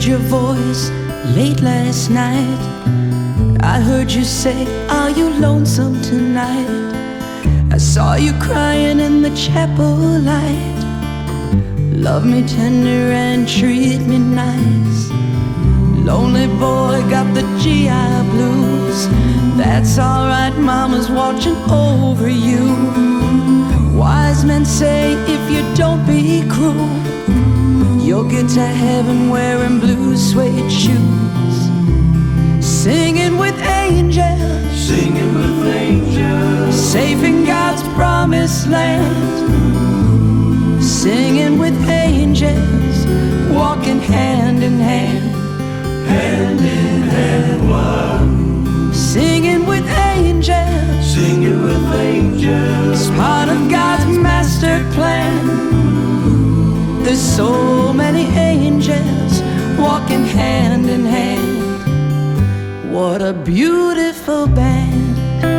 your voice late last night. I heard you say, are you lonesome tonight? I saw you crying in the chapel light. Love me tender and treat me nice. Lonely boy got the GI blues. That's alright, mama's watching over you. Wise men say if you don't be cruel, you'll get to heaven wearing blue suede shoes. Singing with angels, singing with angels, safe in God's promised land. Singing with angels, walking hand in hand. hand in hand, one. Singing with angels, Singing with angels, it's part of God's master plan. There's so many angels walking hand in hand. What a beautiful band.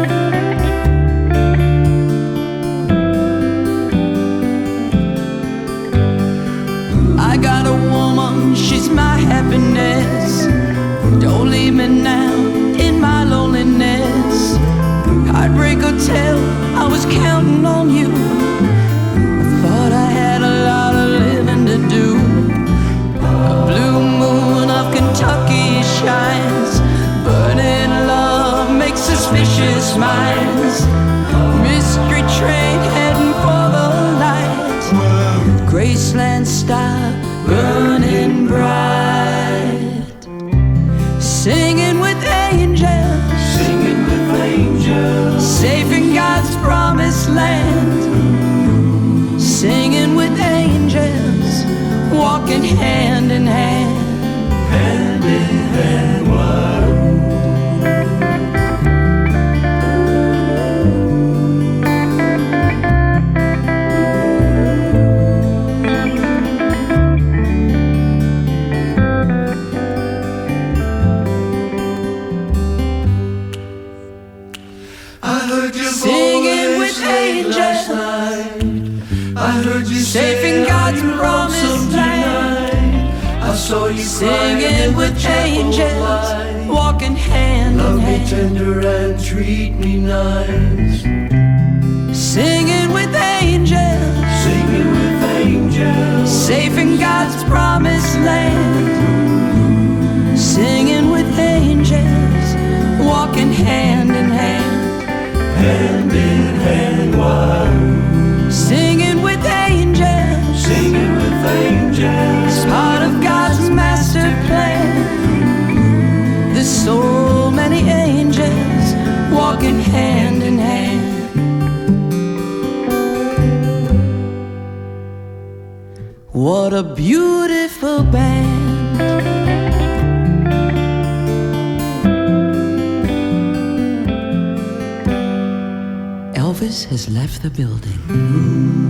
I got a woman, she's my happiness. Don't leave me now in my loneliness. Heartbreak Hotel, I was counting on you. I thought I had a lot of living to do. A blue moon of Kentucky shines. Burning love makes suspicious minds. Mystery train heading for the light. Graceland star burning bright. Singing with angels, singing with angels, safe in God's promised land. Singing with angels, walking hand in hand. hand in hand, one. I heard your Singing voice with late last angels, night. I heard you safe say, in God's "Are you promised lonesome land?" tonight?" I saw you crying Singing in the with chapel angels, light. walking hand Love in me hand. tender and treat me nice. Singing with angels, Singing with angels, safe in God's promised land. Singing with angels, walking hand in hand. hand in hand, one. Singing with angels, Singing with angels, it's part of God's master plan. There's so many angels walking hand in hand. What a beautiful band. Elvis has left the building.